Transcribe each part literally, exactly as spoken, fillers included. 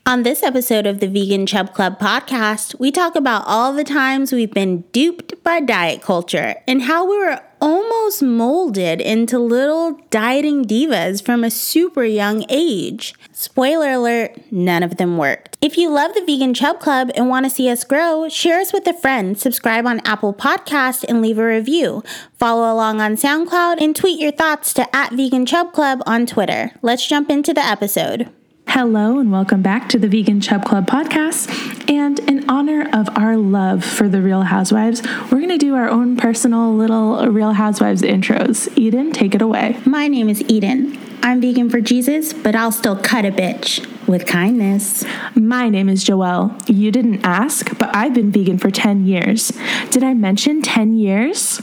On this episode of the Vegan Chub Club podcast, we talk about all the times we've been duped by diet culture and how we were almost molded into little dieting divas from a super young age. Spoiler alert, none of them worked. If you love the Vegan Chub Club and want to see us grow, share us with a friend, subscribe on Apple Podcasts, and leave a review. Follow along on SoundCloud and tweet your thoughts to at Vegan Chub Club on Twitter. Let's jump into the episode. Hello and welcome back to the Vegan Chub Club podcast. And in honor of our love for the Real Housewives, we're going to do our own personal little Real Housewives intros. Eden, take it away. My name is Eden. I'm vegan for Jesus, but I'll still cut a bitch with kindness. My name is Joelle. You didn't ask, but I've been vegan for ten years. Did I mention ten years?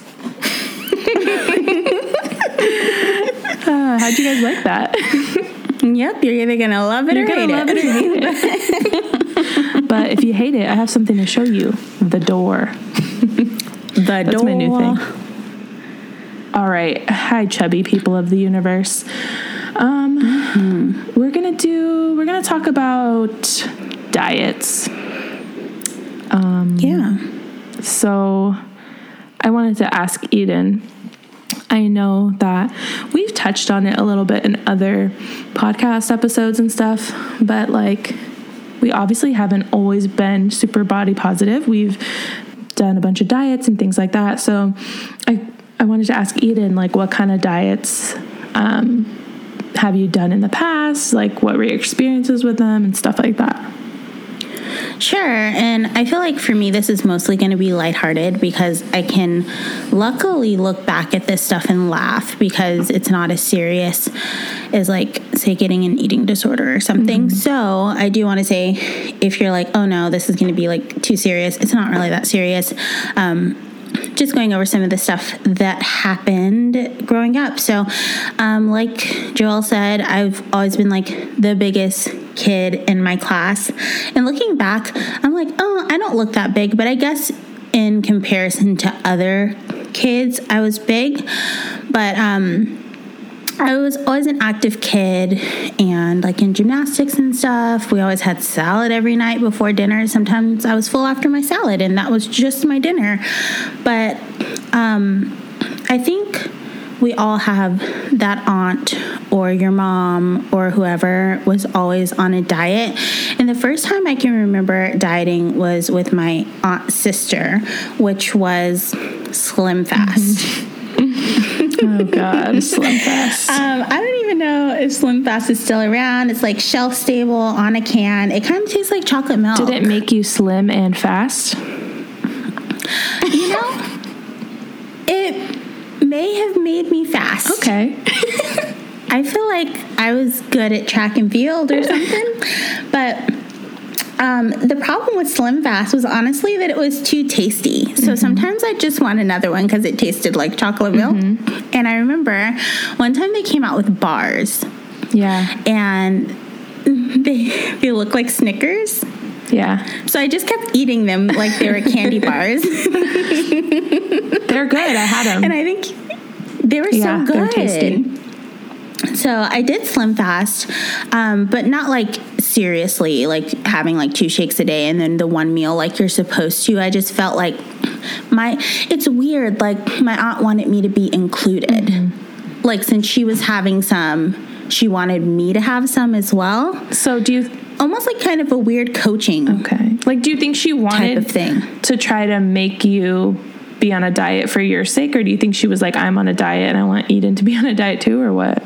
uh, how'd you guys like that? Yep, you're either going to love it you're or hate love it. it or hate it. But if you hate it, I have something to show you. The door. The That's door. my new thing. All right. Hi, chubby people of the universe. Um, mm-hmm. We're going to do, we're going to talk about diets. Um, yeah. So I wanted to ask Eden, I know that we've touched on it a little bit in other podcast episodes and stuff, but like we obviously haven't always been super body positive. We've done a bunch of diets and things like that. So I I wanted to ask Eden, like, what kind of diets um, have you done in the past? Like, what were your experiences with them and stuff like that? Sure, and I feel like for me this is mostly going to be lighthearted because I can luckily look back at this stuff and laugh because it's not as serious as, like, say, getting an eating disorder or something. Mm-hmm. So I do want to say, if you're like, oh no, this is going to be like too serious, it's not really that serious. Um, just going over some of the stuff that happened growing up. So, um, like Joelle said, I've always been like the biggest kid in my class. And looking back, I'm like, oh, I don't look that big. But I guess in comparison to other kids, I was big. But um, I was always an active kid and like in gymnastics and stuff. We always had salad every night before dinner. Sometimes I was full after my salad and that was just my dinner. But um, I think we all have that aunt or your mom or whoever was always on a diet. And the first time I can remember dieting was with my aunt's sister, which was Slim Fast. Mm-hmm. Oh God, Slim Fast. Um, I don't even know if Slim Fast is still around. It's like shelf stable on a can. It kind of tastes like chocolate milk. Did it make you slim and fast? You know, it may have made me fast. Okay. I feel like I was good at track and field or something, but Um, the problem with Slim Fast was honestly that it was too tasty. So mm-hmm. sometimes I just want another one because it tasted like chocolate milk. Mm-hmm. And I remember one time they came out with bars. Yeah. And they they look like Snickers. Yeah. So I just kept eating them like they were candy bars. They're good. I had them. And I think they were yeah, so good. They're tasty. So I did Slim Fast, um, but not like seriously, like having like two shakes a day and then the one meal like you're supposed to. I just felt like my, it's weird. Like my aunt wanted me to be included. Mm-hmm. Like since she was having some, she wanted me to have some as well. So do you... Almost like kind of a weird coaching. Okay. Like do you think she wanted type of thing to try to make you be on a diet for your sake? Or do you think she was like, I'm on a diet and I want Eden to be on a diet too, or what?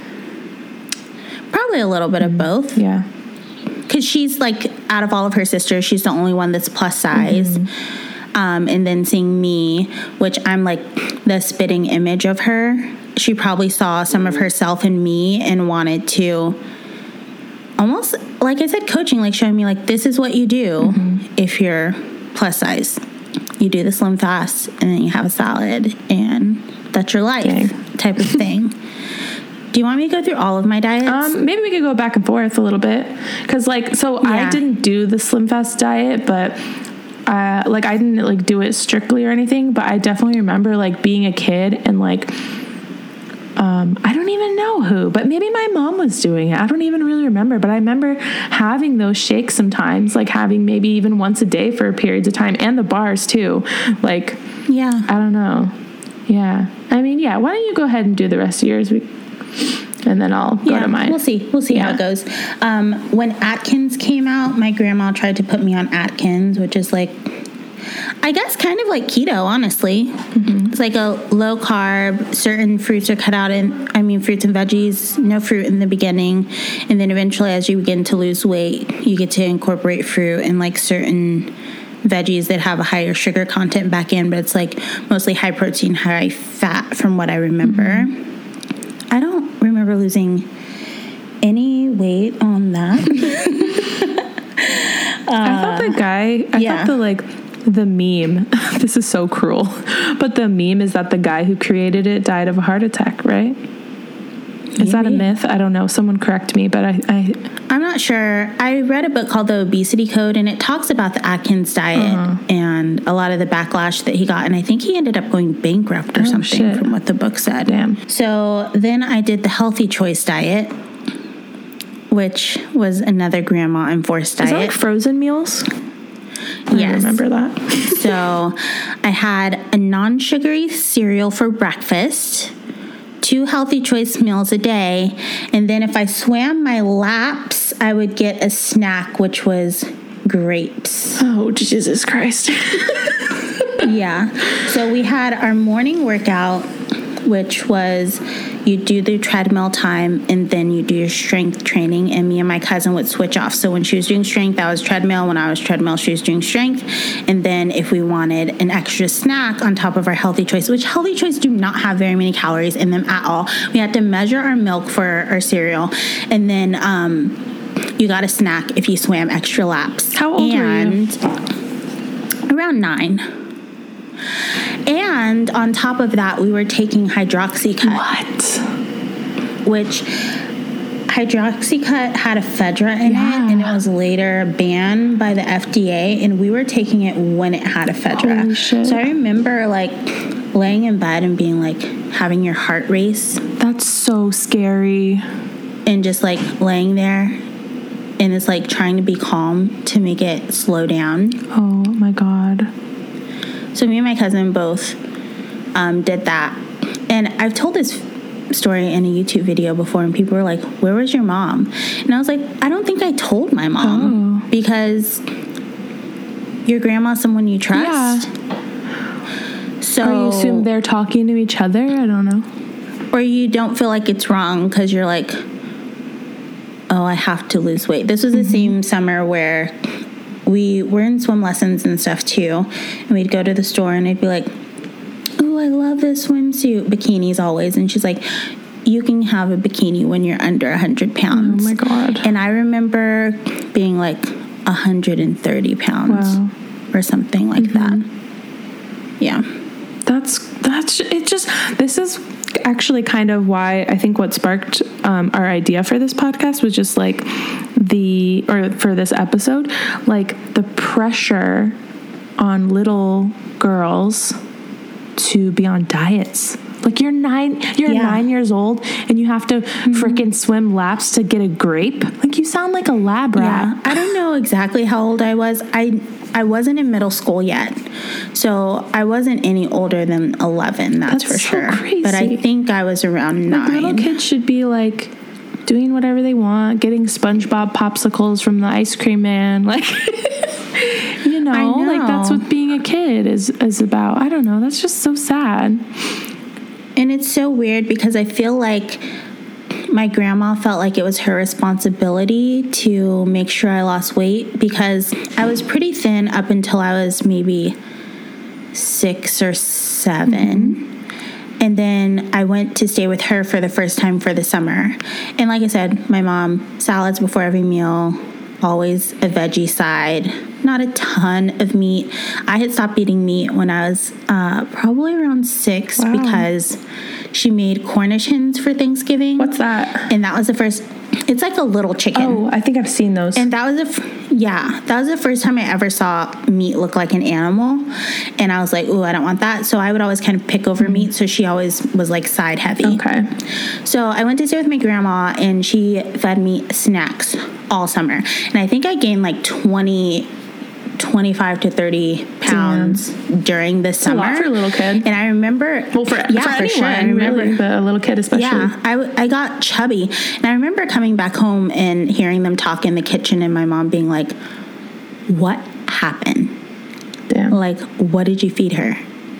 Probably a little bit of both. Yeah. Because she's like, out of all of her sisters, she's the only one that's plus size. Mm-hmm. Um, and then seeing me, which I'm like the spitting image of her, she probably saw some of herself in me and wanted to almost, like I said, coaching, like showing me like, this is what you do mm-hmm. if you're plus size. You do the Slim Fast and then you have a salad and that's your life okay. type of thing. Do you want me to go through all of my diets? Um, maybe we could go back and forth a little bit. Because, like, so yeah. I didn't do the Slim Fast diet, but, uh, like, I didn't, like, do it strictly or anything. But I definitely remember, like, being a kid and, like, Um, I don't even know who, but maybe my mom was doing it. I don't even really remember, but I remember having those shakes sometimes, like having maybe even once a day for periods of time, and the bars too. Like, yeah, I don't know. Yeah. I mean, yeah, why don't you go ahead and do the rest of yours? We, and then I'll go yeah, to mine. We'll see. We'll see yeah. how it goes. Um, when Atkins came out, my grandma tried to put me on Atkins, which is like, I guess kind of like keto, honestly. Mm-hmm. It's like a low carb, certain fruits are cut out in, I mean, fruits and veggies, no fruit in the beginning. And then eventually as you begin to lose weight, you get to incorporate fruit and like certain veggies that have a higher sugar content back in, but it's like mostly high protein, high fat from what I remember. Mm-hmm. I don't remember losing any weight on that. uh, I thought the guy, I yeah. thought the like, the meme, this is so cruel, but the meme is that the guy who created it died of a heart attack, right? Is Maybe. that a myth? I don't know. Someone correct me, but I, I... I'm not sure. I read a book called The Obesity Code, and it talks about the Atkins diet uh-huh. and a lot of the backlash that he got, and I think he ended up going bankrupt or oh, something shit. from what the book said. Damn. So then I did the Healthy Choice diet, which was another grandma enforced diet. Is that like frozen meals? I yes. remember that. So I had a non-sugary cereal for breakfast, two Healthy Choice meals a day, and then if I swam my laps, I would get a snack, which was grapes. Oh, Jesus Christ. Yeah. So we had our morning workout, which was you do the treadmill time and then you do your strength training, and me and my cousin would switch off. So when she was doing strength, I was treadmill. When I was treadmill, she was doing strength. And then if we wanted an extra snack on top of our Healthy Choice, which Healthy Choice do not have very many calories in them at all, we had to measure our milk for our cereal, and then um, you got a snack if you swam extra laps. How old and were you? Around nine. And on top of that, we were taking Hydroxycut. What? Which Hydroxycut had ephedra in yeah. it, and it was later banned by the F D A, and we were taking it when it had ephedra. Holy shit. So I remember like laying in bed and being like having your heart race. That's so scary. And just like laying there, and it's like trying to be calm to make it slow down. Oh my God. So me and my cousin both um, did that. And I've told this story in a YouTube video before, and people were like, where was your mom? And I was like, I don't think I told my mom. Oh. Because your grandma's someone you trust. Yeah. So, or you assume they're talking to each other? I don't know. Or you don't feel like it's wrong because you're like, oh, I have to lose weight. This was the mm-hmm. same summer where we were in swim lessons and stuff too, and we'd go to the store and I'd be like, oh, I love this swimsuit. Bikinis always. And she's like, you can have a bikini when you're under one hundred pounds. Oh my God. And I remember being like one hundred thirty pounds wow. or something like mm-hmm. that. Yeah. That's, that's, it just, this is actually kind of why I think what sparked um, our idea for this podcast was just like the, or for this episode, like the pressure on little girls to be on diets. Like you're nine, you're yeah. nine years old and you have to mm-hmm. freaking swim laps to get a grape. Like you sound like a lab rat. Yeah. I don't know exactly how old I was. I I wasn't in middle school yet, so I wasn't any older than eleven. That's, that's for so sure. Crazy. But I think I was around like nine. Little kids should be like doing whatever they want, getting SpongeBob popsicles from the ice cream man, like. You know, know, like that's what being a kid is is about. I don't know. That's just so sad. And it's so weird because I feel like my grandma felt like it was her responsibility to make sure I lost weight because I was pretty thin up until I was maybe six or seven. Mm-hmm. And then I went to stay with her for the first time for the summer. And like I said, my mom, salads before every meal, always a veggie side, not a ton of meat. I had stopped eating meat when I was uh, probably around six wow. because she made Cornish hens for Thanksgiving. What's that? And that was the first, It's like a little chicken. Oh, I think I've seen those. And that was the f- yeah, that was the first time I ever saw meat look like an animal, and I was like, ooh, I don't want that. So I would always kind of pick over mm-hmm. meat. So she always was like side heavy. Okay. So I went to stay with my grandma, and she fed me snacks all summer, and I think I gained like twenty. twenty-five to thirty pounds Damn. during the summer. That's a lot for a little kid. And I remember... Well, for, yeah, for, for anyone, sure. I remember, really, but a little kid especially. Yeah, I, I got chubby. And I remember coming back home and hearing them talk in the kitchen and my mom being like, what happened? Damn. Like, what did you feed her?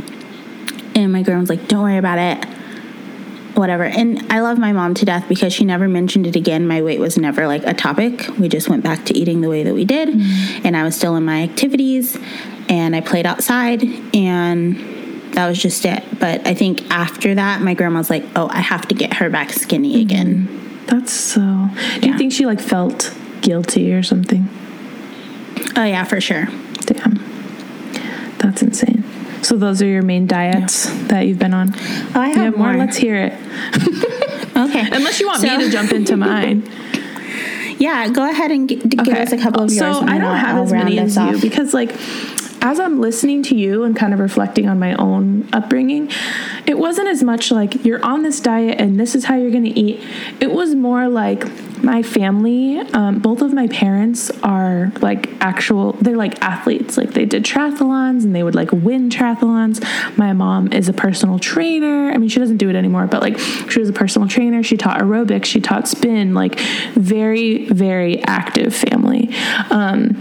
And my grandma's like, don't worry about it. Whatever. And I love my mom to death because she never mentioned it again. My weight was never like a topic. We just went back to eating the way that we did. Mm-hmm. And I was still in my activities and I played outside and that was just it. But I think after that, my grandma's like, oh, I have to get her back skinny mm-hmm. again. That's so... Do yeah. you think she like felt guilty or something? Oh yeah, for sure. Damn. That's insane. So those are your main diets yeah. that you've been on? Oh, I have, have more. more. Let's hear it. Okay. Unless you want so, me to jump into mine. Yeah, go ahead and g- give okay. us a couple of yours. So I don't I'll, have I'll as many as you because, like, as I'm listening to you and kind of reflecting on my own upbringing, it wasn't as much like you're on this diet and this is how you're going to eat. It was more like my family, um, both of my parents are like actual, they're like athletes. Like they did triathlons and they would like win triathlons. My mom is a personal trainer. I mean, she doesn't do it anymore, but like she was a personal trainer. She taught aerobics. She taught spin, like very, very active family. Um,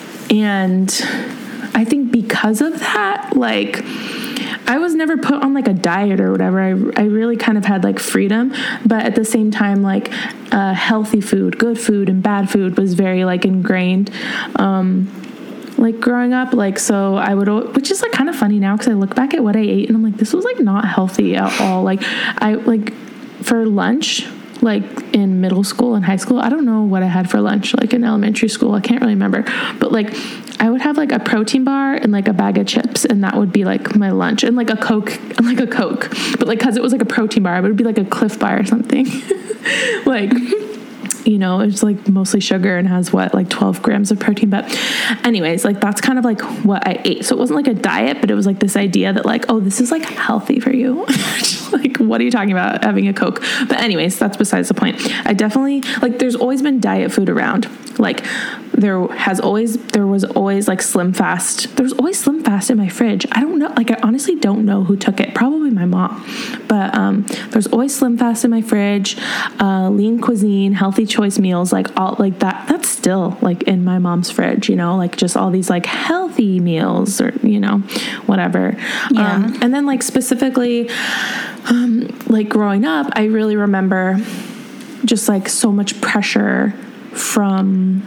and I think because of that, like I was never put on like a diet or whatever. I, I really kind of had like freedom, but at the same time, like uh, healthy food, good food and bad food was very like ingrained. Um, like growing up, like, so I would, which is like kind of funny now because I look back at what I ate and I'm like, this was like not healthy at all. Like I like for lunch, like in middle school and high school, I don't know what I had for lunch, like in elementary school, I can't really remember, but like I would have like a protein bar and like a bag of chips and that would be like my lunch and like a Coke and like a Coke, but like, cause it was like a protein bar, it would be like a Cliff Bar or something. Like, you know, it's like mostly sugar and has what, like twelve grams of protein. But anyways, like that's kind of like what I ate. So it wasn't like a diet, but it was like this idea that like, oh, this is like healthy for you. Like, what are you talking about having a Coke? But anyways, that's besides the point. I definitely like, there's always been diet food around. Like there has always, there was always like Slim Fast. There was always Slim Fast in my fridge. I don't know. Like, I honestly don't know who took it. Probably my mom, but, um, there's always Slim Fast in my fridge, uh, Lean Cuisine, Healthy Choice meals, like all like that. That's still like in my mom's fridge, you know, like just all these like healthy meals or, you know, whatever. Yeah. Um, and then like specifically, um, like growing up, I really remember just like so much pressure from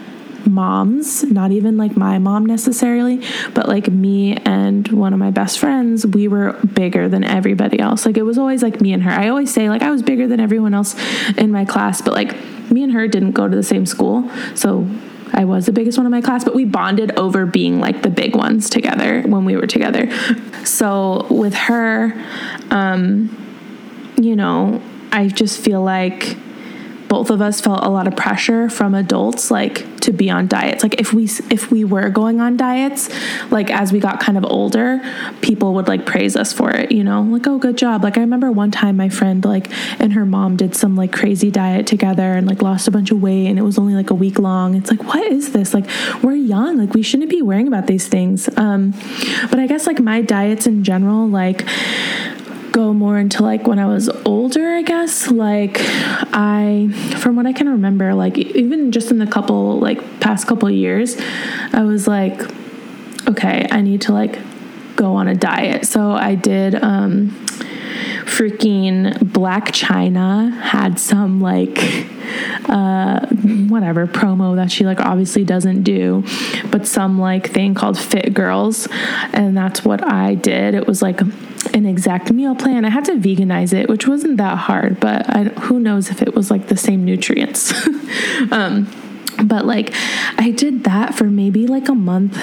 moms, not even like my mom necessarily, but like me and one of my best friends, we were bigger than everybody else. Like it was always like me and her. I always say like I was bigger than everyone else in my class, but like me and her didn't go to the same school. So I was the biggest one in my class, but we bonded over being like the big ones together when we were together. So with her, um, you know, I just feel like both of us felt a lot of pressure from adults, like to be on diets. Like if we, if we were going on diets, like as we got kind of older, people would like praise us for it, you know, like, oh, good job. Like I remember one time my friend like, and her mom did some like crazy diet together and like lost a bunch of weight and it was only like a week long. It's like, what is this? Like we're young, like we shouldn't be worrying about these things. Um, but I guess like my diets in general, like go more into like when I was older, I guess. Like I, from what I can remember, like even just in the couple, like past couple of years, I was like, okay, I need to like go on a diet. So I did, um, freaking Black China had some like, uh, whatever promo that she like obviously doesn't do, but some like thing called Fit Girls. And that's what I did. It was like an exact meal plan. I had to veganize it, which wasn't that hard, but I, who knows if it was like the same nutrients. um, but like I did that for maybe like a month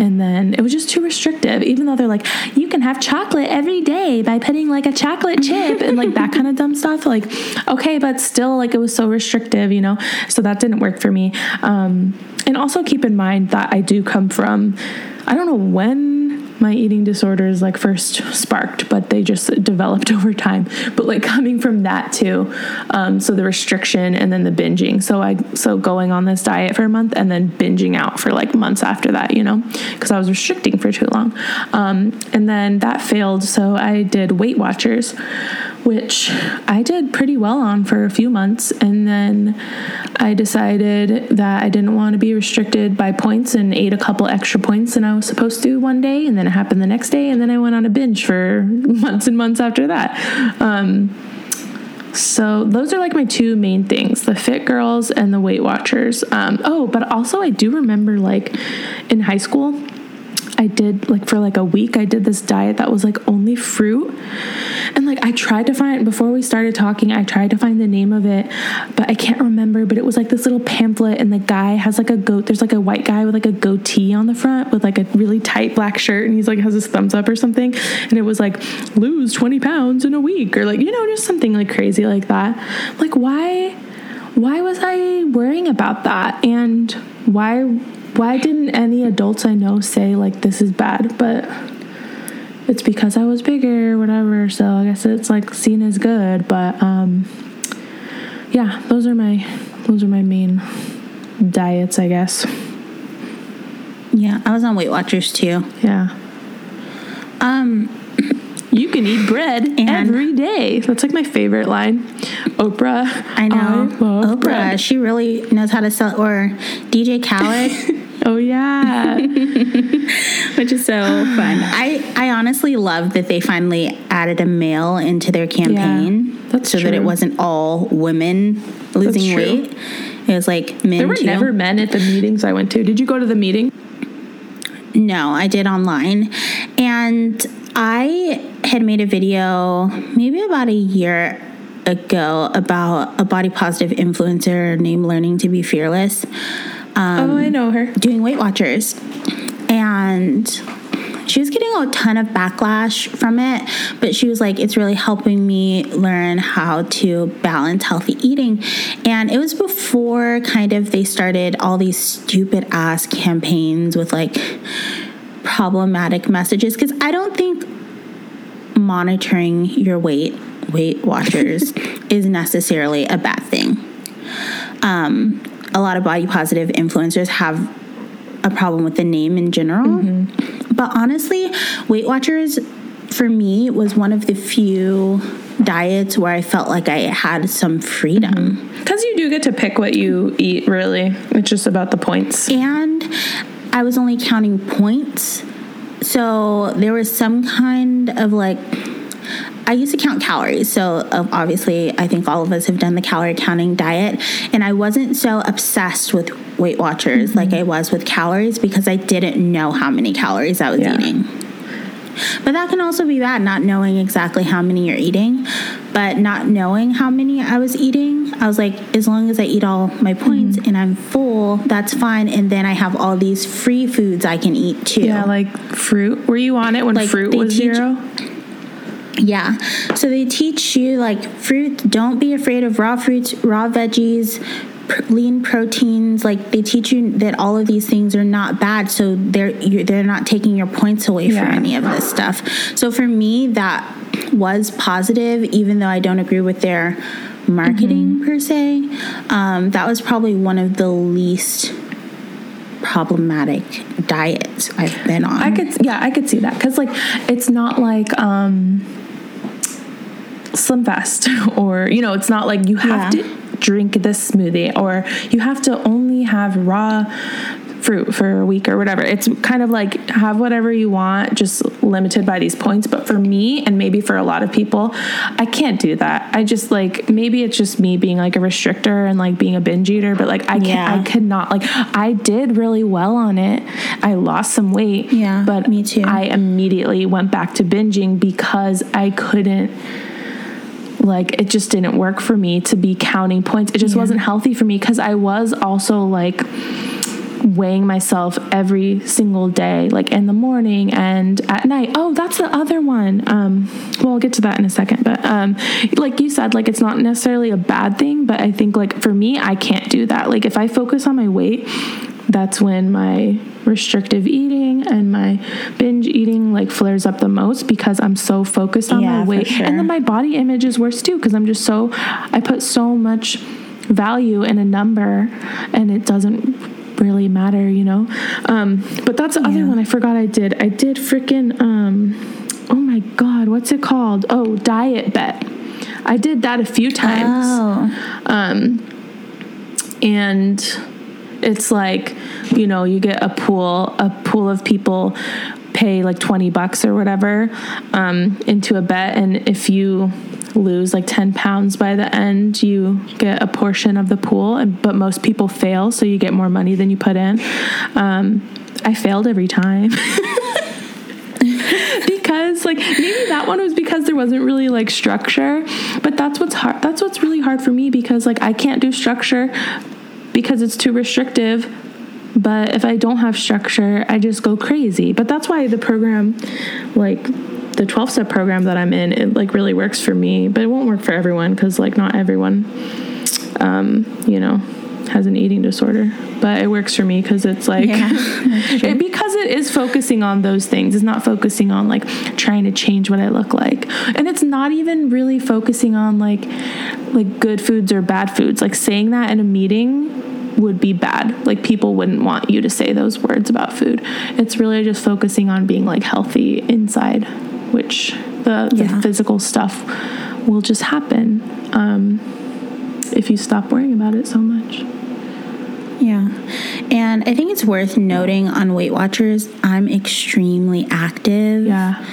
And then it was just too restrictive, even though they're like, you can have chocolate every day by putting like a chocolate chip and like that kind of dumb stuff. Like, okay, but still, like, it was so restrictive, you know? So that didn't work for me. Um, and also keep in mind that I do come from, I don't know when my eating disorders like first sparked, but they just developed over time. But like coming from that too, um, so the restriction and then the binging. So I so going on this diet for a month and then binging out for like months after that, you know, because I was restricting for too long, um, and then that failed. So I did Weight Watchers, which I did pretty well on for a few months, and then I decided that I didn't want to be restricted by points and ate a couple extra points than I was supposed to one day, and then it happened the next day, and then I went on a binge for months and months after that. Um, so those are like my two main things, the Fit Girls and the Weight Watchers. Um, oh, but also I do remember like in high school, I did like for like a week, I did this diet that was like only fruit. And like I tried to find, before we started talking, I tried to find the name of it, but I can't remember. But it was like this little pamphlet, and the guy has like a goat. There's like a white guy with like a goatee on the front with like a really tight black shirt, and he's like has his thumbs up or something. And it was like, lose twenty pounds in a week, or like, you know, just something like crazy like that. Like, why, why was I worrying about that? And why, why didn't any adults I know say like, this is bad? But it's because I was bigger or whatever, so I guess it's like seen as good. But um yeah, those are my those are my main diets, I guess. Yeah, I was on Weight Watchers too. Yeah. Um you can eat bread and every day. That's like my favorite line. Oprah. I know. I love Oprah, bread. she really knows how to sell. Or D J Khaled. Oh yeah. Which is so fun. I, I honestly love that they finally added a male into their campaign. Yeah, that's so true. that it wasn't all women losing weight. It was like men. There were too. never men at the meetings I went to. Did you go to the meeting? No, I did online. And I had made a video maybe about a year ago about a body positive influencer named Learning to Be Fearless. Um, oh, I know her. Doing Weight Watchers. And she was getting a ton of backlash from it, but she was like, it's really helping me learn how to balance healthy eating. And it was before kind of they started all these stupid ass campaigns with like problematic messages, because I don't think monitoring your weight, Weight Watchers, is necessarily a bad thing. Um, a lot of body positive influencers have a problem with the name in general. Mm-hmm. But honestly, Weight Watchers, for me, was one of the few diets where I felt like I had some freedom. Because mm-hmm. you do get to pick what you eat, really. It's just about the points. And I was only counting points. So there was some kind of like, I used to count calories. So uh, obviously, I think all of us have done the calorie counting diet. And I wasn't so obsessed with Weight Watchers mm-hmm. like I was with calories, because I didn't know how many calories I was yeah. eating. But that can also be bad, not knowing exactly how many you're eating. But not knowing how many I was eating, I was like, as long as I eat all my points mm-hmm. and I'm full, that's fine. And then I have all these free foods I can eat too. Yeah, like fruit. Were you on it when like fruit was teach- zero? Yeah. So they teach you like fruit, don't be afraid of raw fruits, raw veggies, pr- lean proteins. Like they teach you that all of these things are not bad. So they're, you're, they're not taking your points away yeah. from any of this stuff. So for me, that was positive, even though I don't agree with their marketing mm-hmm. per se. Um, that was probably one of the least problematic diets I've been on. I could, yeah, I could see that. Cause like, it's not like, um, Slim Fast, or, you know, it's not like you have yeah. to drink this smoothie, or you have to only have raw fruit for a week or whatever. It's kind of like have whatever you want, just limited by these points. But for me, and maybe for a lot of people, I can't do that. I just like, maybe it's just me being like a restrictor and like being a binge eater, but like I can't, yeah. I could not, like I did really well on it. I lost some weight, yeah, but me too. I immediately went back to binging because I couldn't, like, it just didn't work for me to be counting points. It just yeah. wasn't healthy for me, because I was also like weighing myself every single day, like in the morning and at night. Oh, that's the other one. Um, well, I'll get to that in a second. But um, like you said, like it's not necessarily a bad thing, but I think like for me, I can't do that. Like if I focus on my weight, that's when my restrictive eating and my binge eating like flares up the most, because I'm so focused on yeah, my weight. Sure. And then my body image is worse too, because I'm just so, I put so much value in a number and it doesn't really matter, you know? Um, but that's the yeah. other one I forgot I did. I did freaking, um, oh my God, what's it called? Oh, Diet Bet. I did that a few times. Oh. Um, and it's like, you know, you get a pool, a pool of people pay like twenty bucks or whatever, um, into a bet. And if you lose like ten pounds by the end, you get a portion of the pool, and, but most people fail. So you get more money than you put in. Um, I failed every time. Because like maybe that one was because there wasn't really like structure, but that's what's hard. That's what's really hard for me, because like I can't do structure because it's too restrictive. But if I don't have structure, I just go crazy. But that's why the program, like the twelve step program that I'm in, it like really works for me, but it won't work for everyone, because like not everyone, um, you know, has an eating disorder. But it works for me because it's like, yeah, it, because it is focusing on those things. It's not focusing on like trying to change what I look like. And it's not even really focusing on like, like good foods or bad foods. Like saying that in a meeting would be bad. Like people wouldn't want you to say those words about food. It's really just focusing on being like healthy inside, which the, yeah. the physical stuff will just happen um, if you stop worrying about it so much. Yeah. And I think it's worth noting on Weight Watchers, I'm extremely active. Yeah.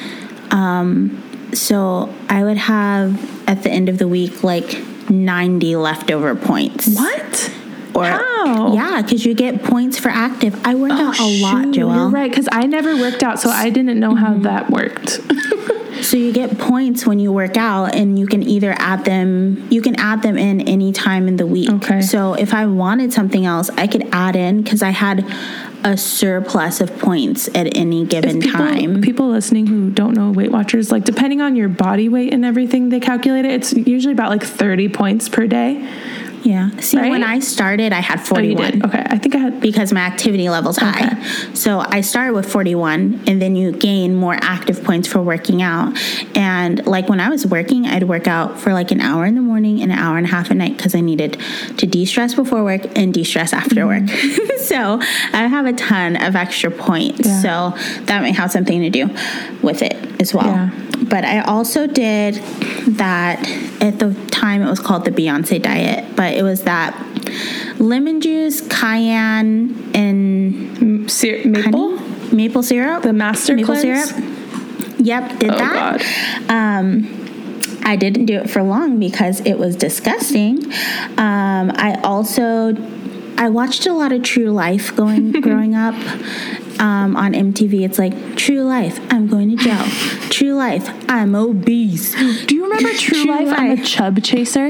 Um, so I would have at the end of the week like ninety leftover points. What? Or, How? Yeah, because you get points for active. I work oh, out a lot, shoot, Joelle. You're right, because I never worked out, so I didn't know mm-hmm. how that worked. So you get points when you work out, and you can either add them, you can add them in any time in the week. Okay. So if I wanted something else, I could add in, because I had a surplus of points at any given people, time. People listening who don't know Weight Watchers, like depending on your body weight and everything, they calculate it. It's usually about like thirty points per day. Yeah. See, right? when I started, I had forty-one. Oh, you did? Okay. I think I had... Because my activity level's high. Okay. So I started with forty-one, and then you gain more active points for working out. And like when I was working, I'd work out for like an hour in the morning and an hour and a half at night, because I needed to de-stress before work and de-stress after mm-hmm. work. So I have a ton of extra points. Yeah. So that might have something to do with it as well. Yeah. But I also did that, at the time it was called the Beyonce diet, but it was that lemon juice, cayenne, and Syr- maple? Honey? Maple syrup. The master maple cleanse? syrup. Yep, did oh, that. God. Um, I didn't do it for long because it was disgusting. Um, I also, I watched a lot of True Life going growing up. Um, on M T V, it's like, True Life, I'm going to jail. True Life, I'm obese. Do you remember True, True Life? Life? I'm a chub chaser.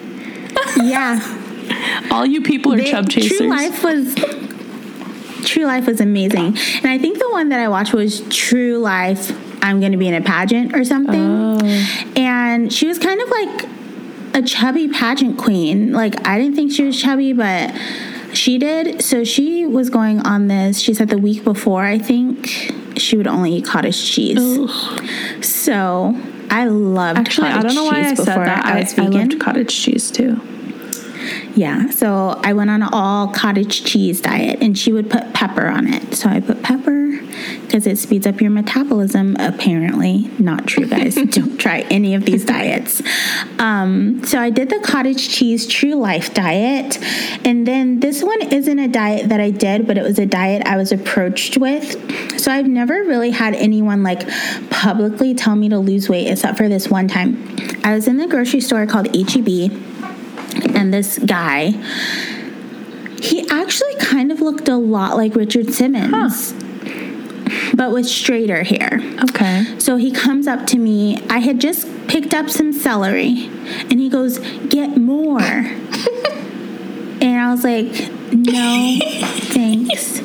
Yeah. All you people are they, chub chasers. True Life was True Life was amazing. And I think the one that I watched was True Life, I'm going to be in a pageant or something. Oh. And she was kind of like a chubby pageant queen. Like, I didn't think she was chubby, but she did. So she was going on this. She said the week before, I think, she would only eat cottage cheese. Ugh. So I loved Actually, cottage cheese. I don't know why I said that. I, was I, vegan. I loved cottage cheese too. Yeah, so I went on an all cottage cheese diet, and she would put pepper on it. So I put pepper because it speeds up your metabolism, apparently. Not true, guys. Don't try any of these diets. Um, so I did the cottage cheese True Life diet, and then this one isn't a diet that I did, but it was a diet I was approached with. So I've never really had anyone like publicly tell me to lose weight except for this one time. I was in the grocery store called H E B, and this guy, he actually kind of looked a lot like Richard Simmons, huh. but with straighter hair. Okay. So he comes up to me. I had just picked up some celery, and he goes, "Get more." And I was like, "No, thanks."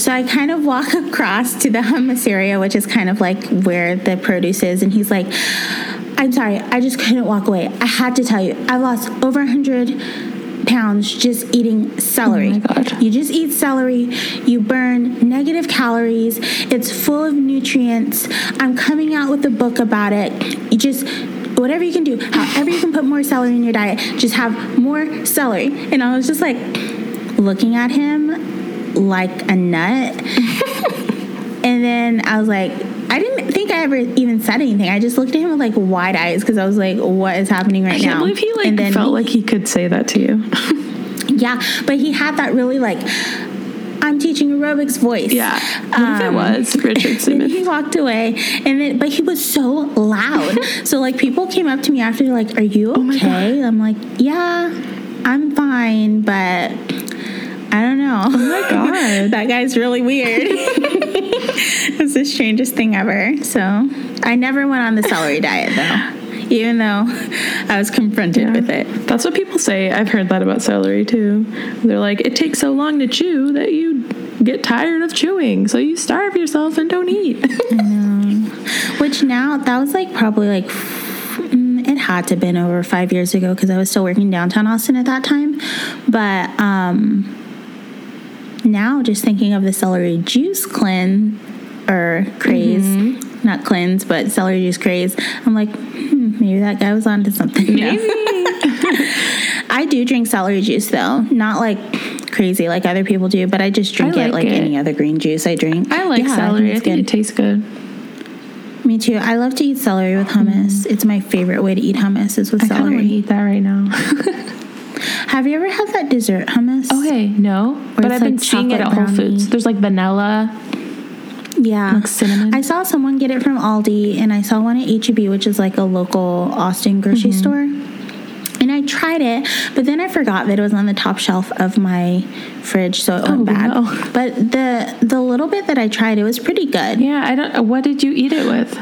So I kind of walk across to the hummus area, which is kind of like where the produce is. And he's like, I'm sorry, I just couldn't walk away. I had to tell you, I lost over one hundred pounds just eating celery. Oh my God. You just eat celery. You burn negative calories. It's full of nutrients. I'm coming out with a book about it. You just, whatever you can do, however you can put more celery in your diet, just have more celery. And I was just like looking at him like a nut. And then I was like, I didn't think I ever even said anything. I just looked at him with like wide eyes because I was like, what is happening right now? I can't believe he like and then felt he, like he could say that to you. Yeah, but he had that really like, I'm teaching aerobics voice. Yeah, what um, if it was Richard Simmons? He walked away, and then but he was so loud. So like people came up to me after, like, "Are you okay?" Oh I'm like, "Yeah, I'm fine, but I don't know." Oh my God, that guy's really weird. It's the strangest thing ever. So I never went on the celery diet though, even though I was confronted yeah. with it. That's what people say. I've heard that about celery too. They're like, it takes so long to chew that you get tired of chewing, so you starve yourself and don't eat. I know. Which now, that was like probably like, it had to have been over five years ago because I was still working downtown Austin at that time. But um, now just thinking of the celery juice cleanse or craze, mm-hmm. not cleanse, but celery juice craze, I'm like, hmm, maybe that guy was onto something. Maybe. I do drink celery juice though, not like crazy like other people do, but I just drink I like it like it. any other green juice I drink. I like yeah, celery. I think, I think it tastes good. Me too. I love to eat celery with hummus. Mm. It's my favorite way to eat hummus is with I celery. I kind of want to eat that right now. Have you ever had that dessert hummus? Okay, no. Where but I've like been seeing it at Whole Foods. There's like vanilla. Yeah. Like cinnamon. I saw someone get it from Aldi, and I saw one at H E B, which is like a local Austin grocery mm-hmm. store. And I tried it, but then I forgot that it was on the top shelf of my fridge, so it went oh, bad. No. But the the little bit that I tried, it was pretty good. Yeah, I don't. What did you eat it with?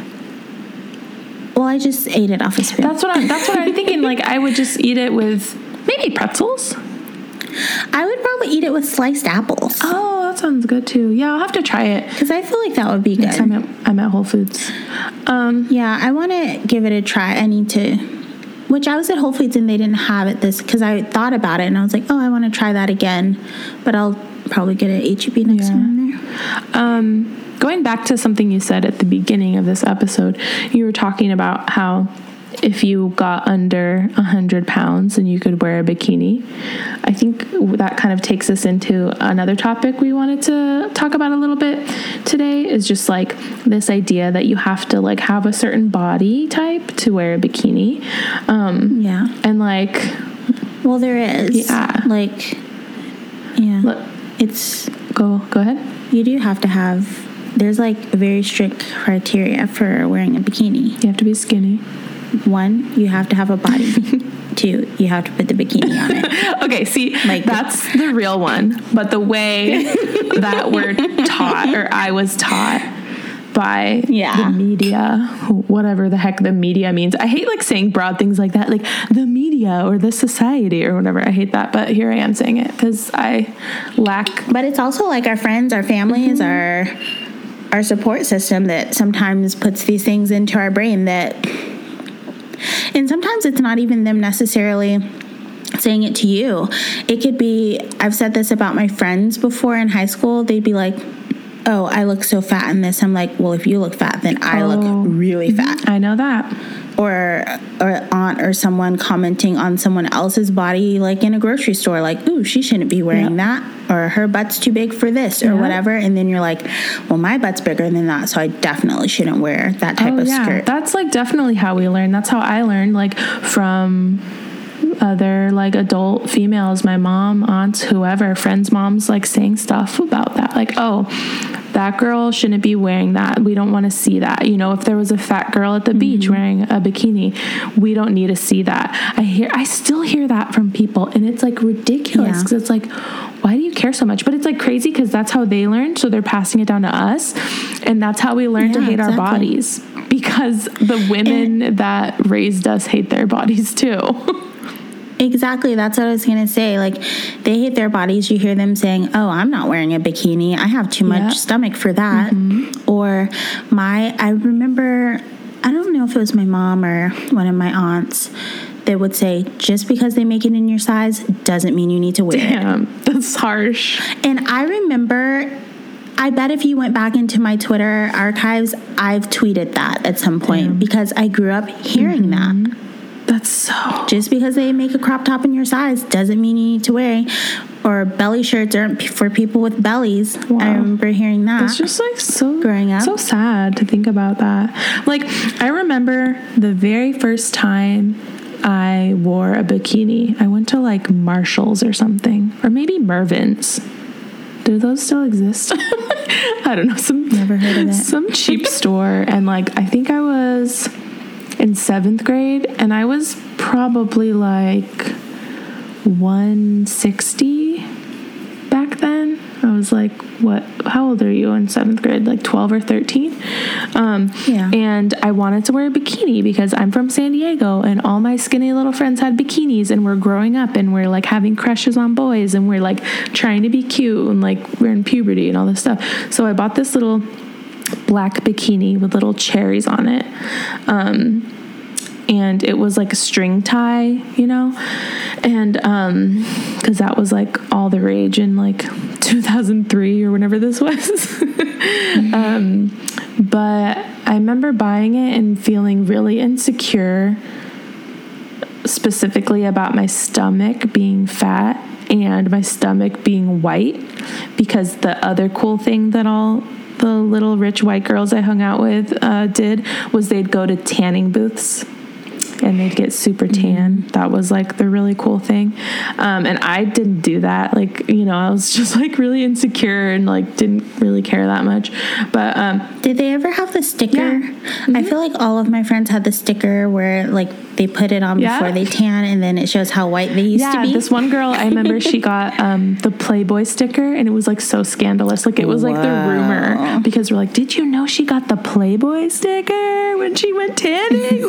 Well, I just ate it off a spoon. That's what I'm. That's what I'm thinking. Like I would just eat it with maybe pretzels. I would probably eat it with sliced apples. Oh, that sounds good too. Yeah, I'll have to try it because I feel like that would be good. Next time I'm at, I'm at Whole Foods. Um, yeah, I want to give it a try. I need to. Which I was at Whole Foods and they didn't have it this because I thought about it and I was like, oh, I want to try that again, but I'll probably get it at H E B next yeah. time I'm there. Um, going back to something you said at the beginning of this episode, you were talking about how if you got under one hundred pounds and you could wear a bikini. I think that kind of takes us into another topic we wanted to talk about a little bit today, is just like this idea that you have to like have a certain body type to wear a bikini. Um, yeah. And like... Well, there is. Yeah. Like, yeah. Let, it's... Go, go ahead. You do have to have... There's like very strict criteria for wearing a bikini. You have to be skinny. One, you have to have a body. Two, you have to put the bikini on it. Okay, see, like that's the real one. But the way that we're taught, or I was taught by yeah. the media, whatever the heck the media means. I hate like saying broad things like that, like the media or the society or whatever. I hate that, but here I am saying it because I lack. But it's also like our friends, our families, mm-hmm. our our support system that sometimes puts these things into our brain that... And sometimes it's not even them necessarily saying it to you. It could be, I've said this about my friends before in high school. They'd be like, oh, I look so fat in this. I'm like, well, if you look fat, then I oh, look really fat. I know that. Or or aunt or someone commenting on someone else's body, like in a grocery store, like, ooh, she shouldn't be wearing yep. that, or her butt's too big for this, or yep. whatever. And then you're like, well, my butt's bigger than that, so I definitely shouldn't wear that type oh, of yeah. skirt. That's like definitely how we learn. That's how I learned, like from other like adult females, my mom, aunts, whoever, friends' moms, like saying stuff about that, like, oh, that girl shouldn't be wearing that. We don't want to see that. You know, if there was a fat girl at the mm-hmm. beach wearing a bikini, we don't need to see that. I hear, I still hear that from people, and it's like ridiculous because yeah. it's like, why do you care so much? But it's like crazy because that's how they learned, so they're passing it down to us, and that's how we learn yeah, to hate exactly. our bodies, because the women and, that raised us hate their bodies too. Exactly. That's what I was going to say. Like, they hate their bodies. You hear them saying, oh, I'm not wearing a bikini. I have too much yeah. stomach for that. Mm-hmm. Or my, I remember, I don't know if it was my mom or one of my aunts that would say, just because they make it in your size doesn't mean you need to wear Damn, it. Damn, that's harsh. And I remember, I bet if you went back into my Twitter archives, I've tweeted that at some point Damn. because I grew up hearing mm-hmm. that. That's so... Just because they make a crop top in your size doesn't mean you need to wear it. Or belly shirts aren't for people with bellies. Wow. I remember hearing that. It's just like so... Growing up. So sad to think about that. Like, I remember the very first time I wore a bikini. I went to like Marshall's or something. Or maybe Mervyn's. Do those still exist? I don't know. Some Never heard of it. Some cheap store. And like, I think I was... in seventh grade, and I was probably like one sixty back then. I was like, what, how old are you in seventh grade? Like twelve or thirteen? Um, yeah. And I wanted to wear a bikini because I'm from San Diego, and all my skinny little friends had bikinis, and we're growing up, and we're like having crushes on boys, and we're like trying to be cute, and like we're in puberty and all this stuff. So I bought this little black bikini with little cherries on it. Um, and it was like a string tie, you know? And, um, cause that was like all the rage in like two thousand three or whenever this was. mm-hmm. Um, but I remember buying it and feeling really insecure, specifically about my stomach being fat and my stomach being white, because the other cool thing that all the little rich white girls I hung out with uh, did was they'd go to tanning booths and they'd get super tan. Mm-hmm. That was like the really cool thing. Um, and I didn't do that. Like, you know, I was just like really insecure and like didn't really care that much. But um, did they ever have the sticker? Yeah. Mm-hmm. I feel like all of my friends had the sticker where like they put it on yeah. before they tan, and then it shows how white they used yeah, to be. This one girl, I remember she got um, the Playboy sticker, and it was like so scandalous. Like it was Whoa. like the rumor, because we're like, did you know she got the Playboy sticker when she went tanning?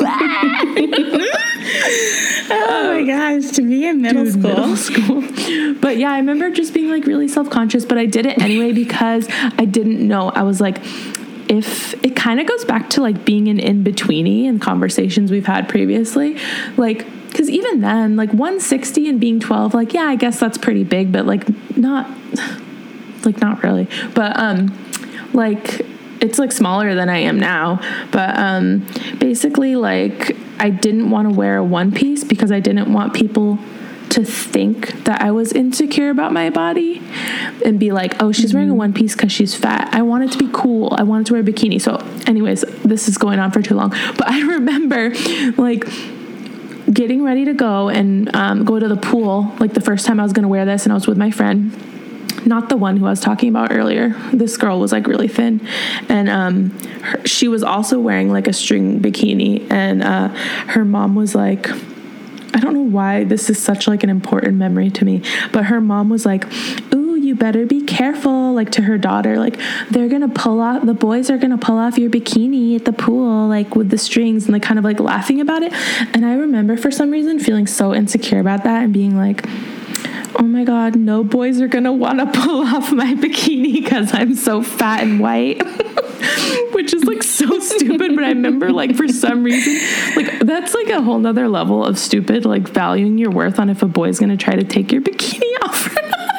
Oh my gosh, to be in middle Dude, school. Middle school. But yeah, I remember just being like really self-conscious, but I did it anyway because I didn't know. I was like, if it kind of goes back to like being an in-betweenie in conversations we've had previously, like, because even then, like one sixty and being twelve, like, yeah, I guess that's pretty big, but like not, like not really. But um, like it's like smaller than I am now. But um, basically, like I didn't want to wear a one piece because I didn't want people to think that I was insecure about my body and be like, oh, she's mm-hmm. wearing a one piece because she's fat. I wanted to be cool. I wanted to wear a bikini. So anyways, this is going on for too long. But I remember like getting ready to go and um, go to the pool, like the first time I was going to wear this, and I was with my friend. Not the one who I was talking about earlier. This girl was like really thin, and um, her, she was also wearing like a string bikini, and uh, her mom was like, I don't know why this is such like an important memory to me, but her mom was like, ooh, you better be careful, like to her daughter, like they're gonna pull off, the boys are gonna pull off your bikini at the pool, like with the strings, and like kind of like laughing about it. And I remember for some reason feeling so insecure about that and being like, oh my God, no boys are gonna want to pull off my bikini because I'm so fat and white. Which is like so stupid, but I remember like for some reason, like that's like a whole nother level of stupid, like valuing your worth on if a boy's gonna try to take your bikini off or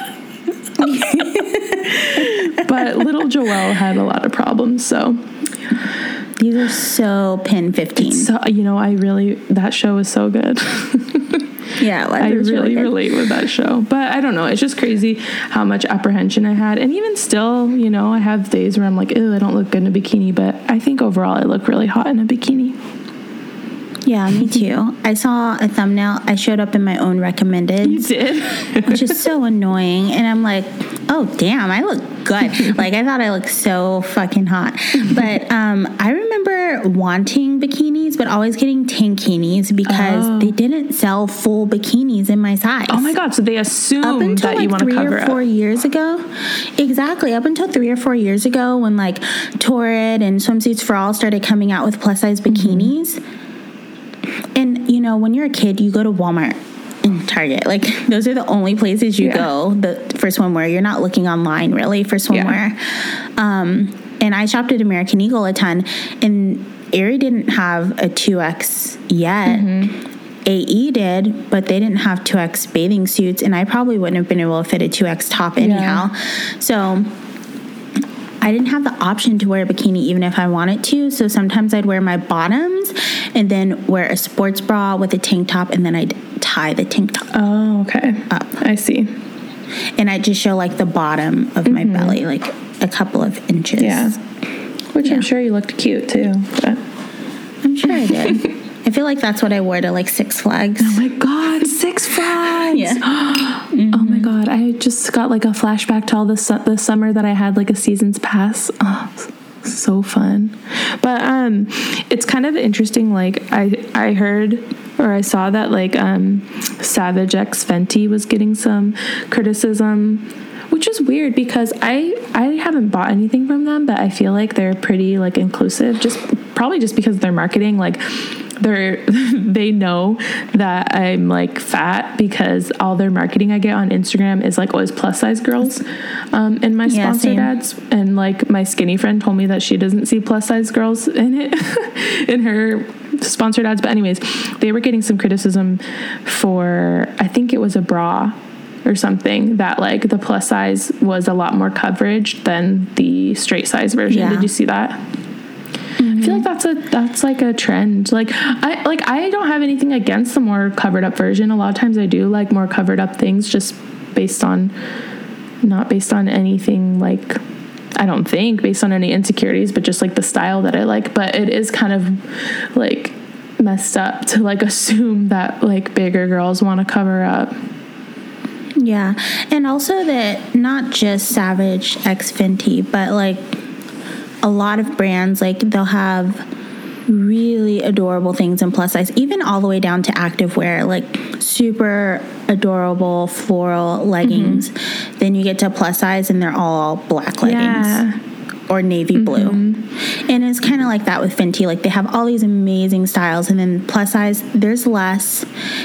not. But little Joelle had a lot of problems, so these are so pin fifteen. So, you know, I really, that show was so good. Yeah, I really, really relate with that show. But I don't know. It's just crazy how much apprehension I had. And even still, you know, I have days where I'm like, ew, I don't look good in a bikini. But I think overall I look really hot in a bikini. Yeah, me too. I saw a thumbnail. I showed up in my own recommended. You did? Which is so annoying. And I'm like, oh, damn, I look good. Like, I thought I looked so fucking hot. But um, I remember wanting bikinis, but always getting tankinis because oh. they didn't sell full bikinis in my size. Oh, my God. So they assumed that like you want to cover up. Up until three or four up. years ago. Exactly. Up until three or four years ago when, like, Torrid and Swimsuits for All started coming out with plus-size bikinis. Mm-hmm. And, you know, when you're a kid, you go to Walmart and Target. Like, those are the only places you yeah. go the, for swimwear. You're not looking online, really, for swimwear. Yeah. Um, and I shopped at American Eagle a ton, and Aerie didn't have a two X yet. Mm-hmm. A E did, but they didn't have two X bathing suits, and I probably wouldn't have been able to fit a two X top anyhow. Yeah. So I didn't have the option to wear a bikini even if I wanted to. So sometimes I'd wear my bottoms and then wear a sports bra with a tank top, and then I'd tie the tank top. Oh, okay. Up. I see. And I'd just show like the bottom of mm-hmm. my belly, like a couple of inches. Yeah. Which yeah. I'm sure you looked cute too. But. I'm sure I did. I feel like that's what I wore to like Six Flags. Oh my God, Six Flags! Yeah. Mm-hmm. Oh my God, I just got like a flashback to all the su- the summer that I had like a season's pass. Oh, so fun. But um, it's kind of interesting. Like I I heard or I saw that like um, Savage X Fenty was getting some criticism, which is weird because I I haven't bought anything from them, but I feel like they're pretty like inclusive. Just probably just because of their marketing, like. They're, they know that I'm like fat because all their marketing I get on Instagram is like always plus size girls um, in my yeah, sponsored same. ads. And like my skinny friend told me that she doesn't see plus size girls in it, in her sponsored ads. But anyways, they were getting some criticism for, I think it was a bra or something, that like the plus size was a lot more coverage than the straight size version. Yeah. Did you see that? I feel like that's a that's like a trend. Like I like I don't have anything against the more covered up version. A lot of times I do like more covered up things, just based on not based on anything like I don't think based on any insecurities, but just like the style that I like. But it is kind of like messed up to like assume that like bigger girls want to cover up. Yeah, and also that not just Savage X Fenty, but like a lot of brands, like they'll have really adorable things in plus size, even all the way down to activewear, like super adorable floral leggings. Mm-hmm. Then you get to plus size and they're all black leggings yeah. or navy blue. Mm-hmm. And it's kind of like that with Fenty. Like they have all these amazing styles, and then plus size, there's less,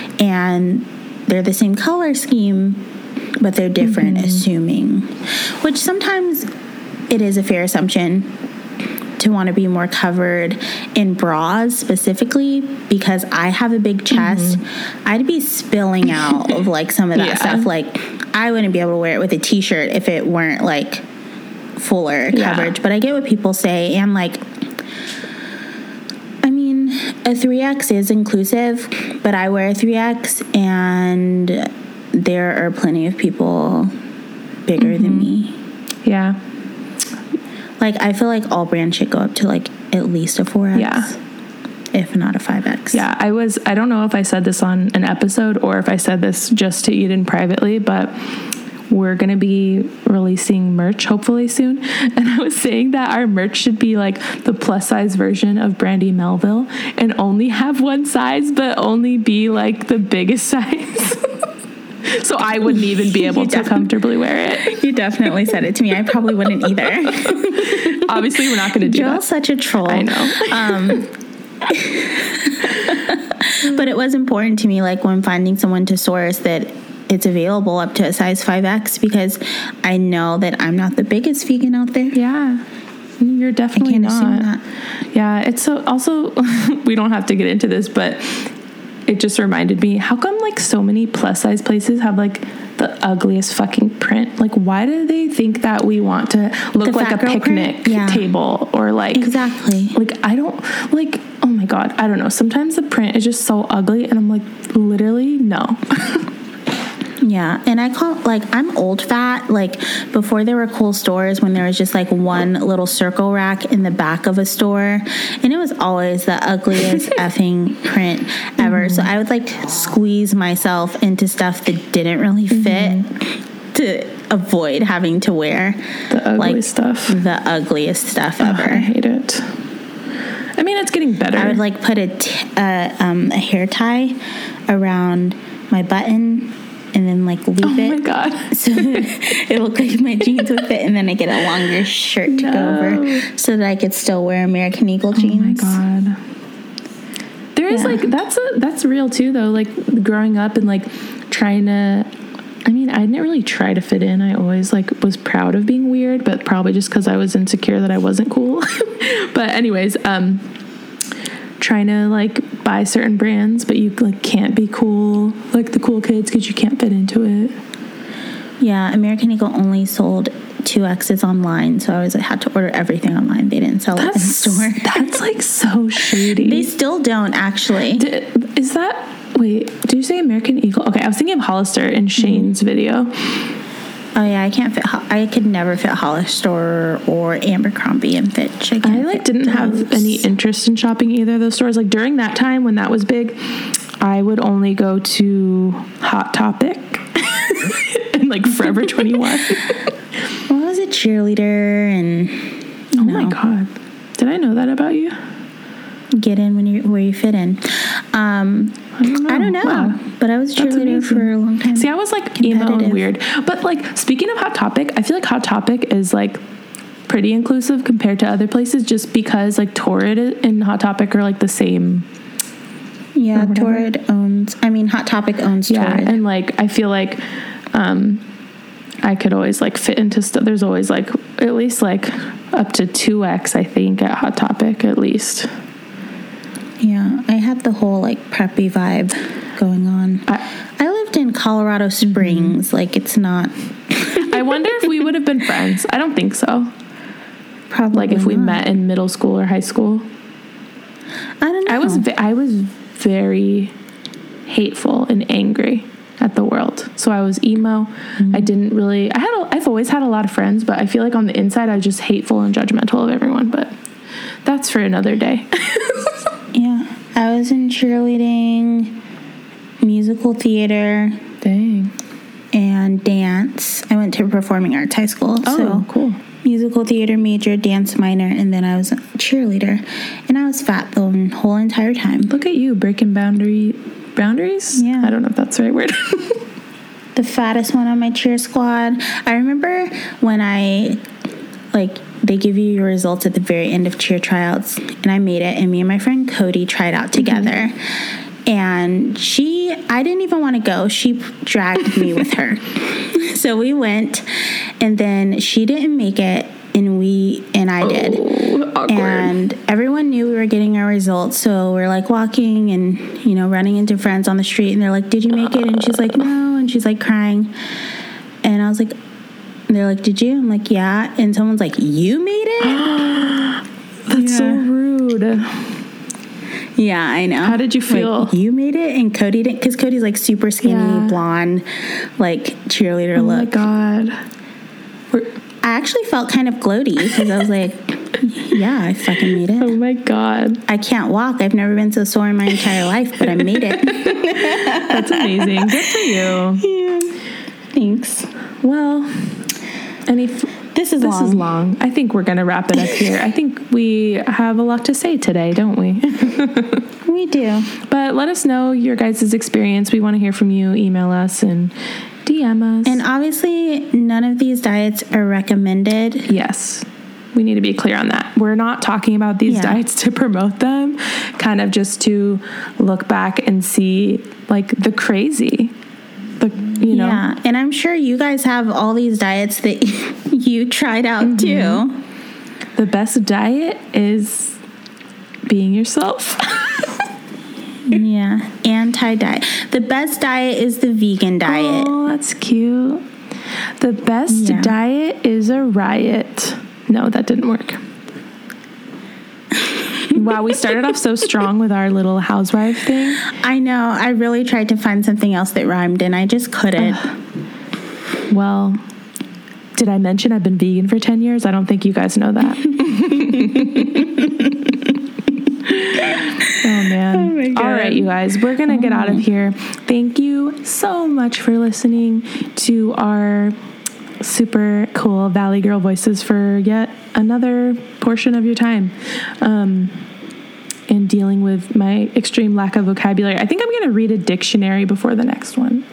and they're the same color scheme, but they're different, mm-hmm. assuming. Which sometimes it is a fair assumption to want to be more covered in bras specifically, because I have a big chest. Mm-hmm. I'd be spilling out of like some of that yeah. stuff. Like I wouldn't be able to wear it with a t-shirt if it weren't like fuller yeah. coverage. But I get what people say, and like, I mean, a three X is inclusive, but I wear a three X and there are plenty of people bigger mm-hmm. than me. Yeah. Like, I feel like all brands should go up to, like, at least a four X. Yeah. If not a five X. Yeah, I was, I don't know if I said this on an episode or if I said this just to Eden privately, but we're going to be releasing merch hopefully soon. And I was saying that our merch should be, like, the plus-size version of Brandy Melville and only have one size, but only be, like, the biggest size. So I wouldn't even be able to comfortably wear it. You definitely said it to me. I probably wouldn't either. Obviously, we're not going to do Jill's that. Such a troll. I know. Um, but it was important to me, like, when finding someone to source, that it's available up to a size five X, because I know that I'm not the biggest vegan out there. Yeah. You're definitely I can't not. assume that. Yeah. It's so, also, we don't have to get into this, but it just reminded me, how come like so many plus size places have like the ugliest fucking print? Like, why do they think that we want to look like a picnic yeah. table or like exactly like I don't like oh my god I don't know, sometimes the print is just so ugly and I'm like, literally no. Yeah, and I call, like, I'm old fat. Like, before there were cool stores, when there was just, like, one little circle rack in the back of a store, and it was always the ugliest effing print ever. Mm-hmm. So I would, like, squeeze myself into stuff that didn't really fit mm-hmm. to avoid having to wear the ugly like, stuff. The ugliest stuff oh, ever. I hate it. I mean, it's getting better. I would, like, put a, t- uh, um, a hair tie around my button and then, like, loop oh it. Oh, my God. So that it looked like my jeans would fit, and then I get a longer shirt to no. go over so that I could still wear American Eagle jeans. Oh, my God. There is Yeah. like, that's a, that's real too though. Like growing up and like trying to, I mean, I didn't really try to fit in. I always like was proud of being weird, but probably just because I was insecure that I wasn't cool. But anyways, um, trying to like buy certain brands, but you like can't be cool like the cool kids because you can't fit into it. Yeah, American Eagle only sold two X's online, so I always like, had to order everything online. They didn't sell That's, it in store. That's like so shady. They still don't, actually. D- is that... Wait, did you say American Eagle? Okay, I was thinking of Hollister in Shane's mm-hmm. video. Oh yeah, I can't fit. I could never fit Hollister or Abercrombie and Fitch. I, I like didn't those. have any interest in shopping either of those stores. Like during that time when that was big, I would only go to Hot Topic and like Forever twenty-one. Well, I was a cheerleader, and oh know, my god, did I know that about you? Get in when you where you fit in. Um, I don't know, I don't know wow. But I was a cheerleader for a long time. See, I was like emo and weird. But like speaking of Hot Topic, I feel like Hot Topic is like pretty inclusive compared to other places, just because like Torrid and Hot Topic are like the same. Yeah, Torrid owns. I mean, Hot Topic owns yeah, Torrid, and like I feel like um, I could always like fit into stuff. There's always like at least like up to two X, I think, at Hot Topic at least. Yeah, I had the whole like preppy vibe going on. I, I lived in Colorado Springs. Mm-hmm. Like it's not. I wonder if we would have been friends. I don't think so. Probably like if not. we met in middle school or high school. I don't know. I was I was very hateful and angry at the world. So I was emo. Mm-hmm. I didn't really. I had. A, I've always had a lot of friends, but I feel like on the inside I was just hateful and judgmental of everyone. But that's for another day. Yeah, I was in cheerleading, musical theater. Dang. And dance. I went to performing arts high school. Oh, so cool. Musical theater major, dance minor, and then I was a cheerleader. And I was fat the whole entire time. Look at you, breaking boundary boundaries? Yeah. I don't know if that's the right word. The fattest one on my cheer squad. I remember when I, like, they give you your results at the very end of cheer tryouts, and I made it, and me and my friend Cody tried out together. Mm-hmm. And she, I didn't even want to go. She dragged me with her. So we went, and then she didn't make it, and we, and I did. Oh, awkward. And everyone knew we were getting our results, so we're like walking and, you know, running into friends on the street, and they're like, "Did you make it?" And she's like, "No," and she's like crying. And I was like, they're like, "Did you?" I'm like, "Yeah." And someone's like, "You made it?" That's yeah. so rude. Yeah, I know. How did you feel? Like, you made it, and Cody didn't, because Cody's like super skinny, yeah. blonde, like cheerleader oh look. Oh my god. We're, I actually felt kind of gloaty because I was like, yeah, I fucking made it. Oh my god. I can't walk. I've never been so sore in my entire life, but I made it. That's amazing. Good for you. Yeah. Thanks. Well, any. F- This is this long. is long. I think we're going to wrap it up here. I think we have a lot to say today, don't we? We do. But let us know your guys' experience. We want to hear from you. Email us and D M us. And obviously, none of these diets are recommended. Yes. We need to be clear on that. We're not talking about these yeah. diets to promote them, kind of just to look back and see like the crazy. The, you know. Yeah, and I'm sure you guys have all these diets that you tried out mm-hmm. too. The best diet is being yourself. Yeah, anti-diet. The best diet is the vegan diet. Oh, that's cute. The best yeah. diet is a riot. No, that didn't work. Wow, we started off so strong with our little housewife thing. I know. I really tried to find something else that rhymed, and I just couldn't. Uh, well, did I mention I've been vegan for ten years? I don't think you guys know that. Oh, man. Oh my God. All right, you guys. We're going to get out of here. Thank you so much for listening to our super cool Valley Girl voices for yet another portion of your time. Um, and dealing with my extreme lack of vocabulary. I think I'm going to read a dictionary before the next one.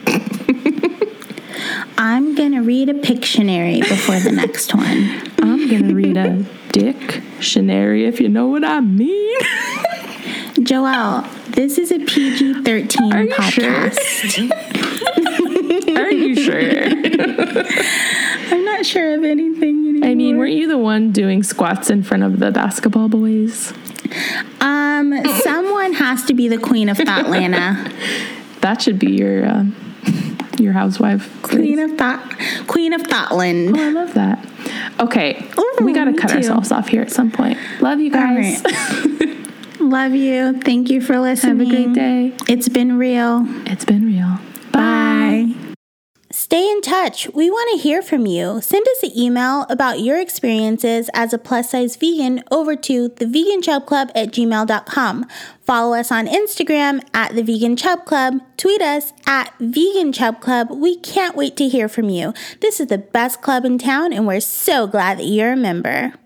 I'm going to read a Pictionary before the next one. I'm going to read a dictionary, if you know what I mean. Joelle, this is a P G thirteen Are you podcast. Sure? Are you sure? I'm not sure of anything anymore. I mean, weren't you the one doing squats in front of the basketball boys? Um, someone has to be the queen of Thoughtlanna. That should be your uh, your housewife. Queen of Thought, Queen of Thoughtland. Oh, I love that. Okay, Ooh, we got to me cut too. ourselves off here at some point. Love you guys. Love you. Thank you for listening. Have a great day. It's been real. It's been real. Bye. Stay in touch. We want to hear from you. Send us an email about your experiences as a plus-size vegan over to the vegan chub club at gmail dot com. Follow us on Instagram at the Vegan Chub Club. Tweet us at Vegan Chub Club. We can't wait to hear from you. This is the best club in town, and we're so glad that you're a member.